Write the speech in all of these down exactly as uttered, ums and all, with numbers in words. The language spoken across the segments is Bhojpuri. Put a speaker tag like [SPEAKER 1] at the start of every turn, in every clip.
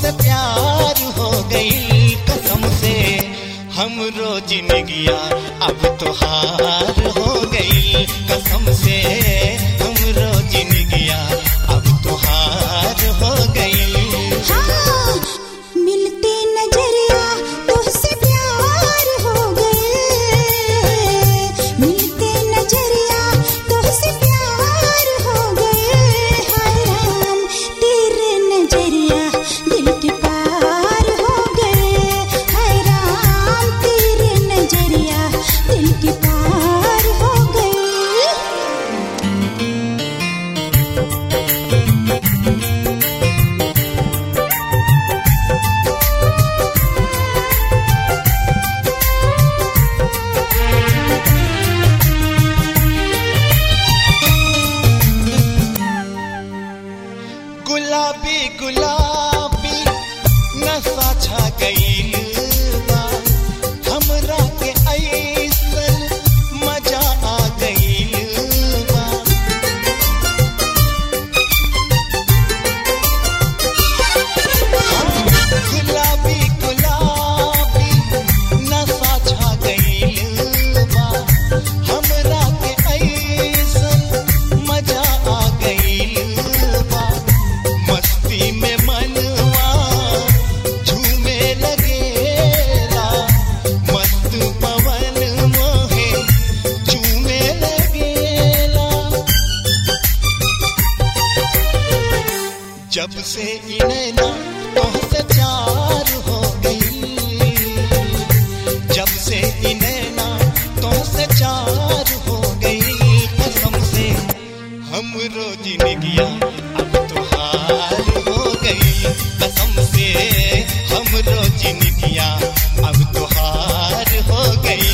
[SPEAKER 1] तुहसे प्यार हो गई कसम से हमरो जिंदगिया अब तोहार हो गई कसम से हमरो जिंदगिया अब तोहार हो गई।
[SPEAKER 2] हाँ, मिलते नजरिया तुझसे प्यार हो गए, मिलते नजरिया तुझसे प्यार हो गए। हाय राम तेरे नजरिया दिल के पार हो गए, हाय राम तेरे नजरिया दिल के पार हो गए।
[SPEAKER 1] गुलाबी गुलाबी नशा छा गईल बा हमरा के ऐसन मजा आ गईल बा। गुलाबी गुलाबी नशा छा गईल बा हमरा के ऐसन मजा आ गईल बा। मस्ती में मनवा झूमे लगेला मस्त पवन मोहे झूमे लगेला। जब से ई नैना तुहसे चार हो गई, जब से ई नैना तुहसे चार हो गई कसम से हमरो जिंदगिया अब तोहार हो गई कसम से हमरो जिंदगिया अब तोहार हो गई।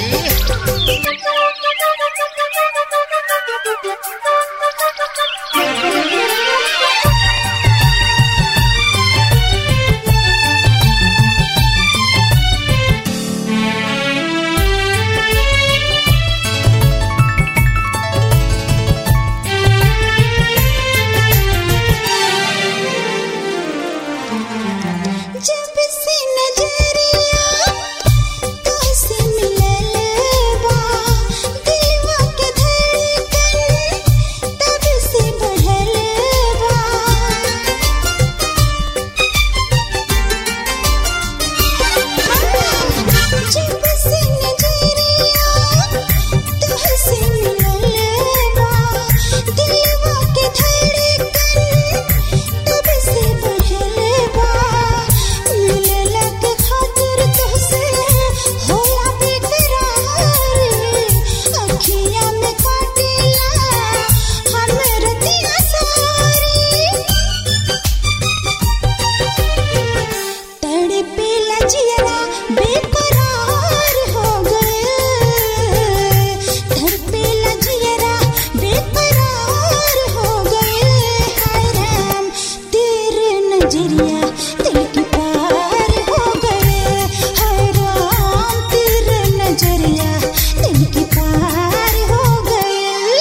[SPEAKER 2] जब से नजरिया तुझसे मिलल बा दिलवा के धड़कन तब से बढ़ल बा। जब से नजरिया तुझसे मिलल बा दिलवा के धड़कन तब से बढ़ल बा। मिलला के खातिर तुझसे होला बेकरार, अखियाँ में काटेला हम रतिया सारी। तड़पेला जियरा बेकरार हो गए, तड़पेला जियरा बेकरार हो गए। हाय राम तेरे नजरिया दिल के पार हो गए, हाय राम तेरे नजरिया दिल के पार हो गए।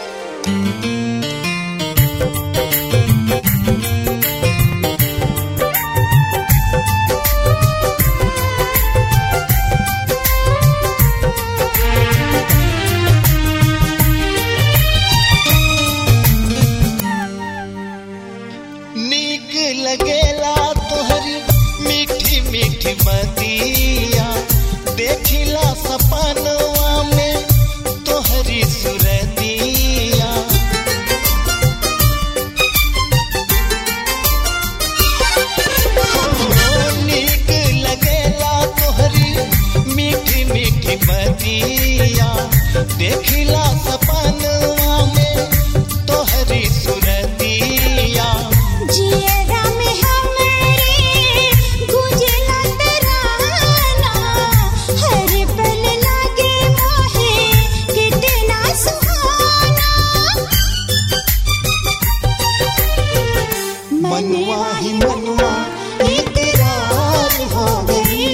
[SPEAKER 1] नीक लगेला तोहरी मीठी मीठी बतिया देखिला सपनवा में तोहरी सुरतिया। नीक लगेला तोहरी मीठी मीठी बतिया देखिला सपनवा में तोहरी सुरतिया।
[SPEAKER 2] जियरा में हमरे गुंजला तराना, हर पल लागे मोहे कितना सुहाना।
[SPEAKER 1] मनवा ही मनवा इकरार हो गई,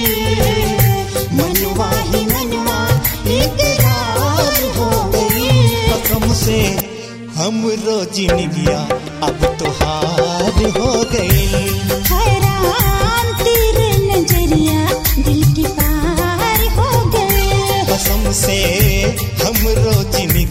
[SPEAKER 1] मनवा ही मनवा इकरार हो गई कसम से हमरो जिंदगिया अब तोहार हो गई।
[SPEAKER 2] हराम तेरे नजरिया दिल के पार हो गए।
[SPEAKER 1] कसम से हमरो जिंदगी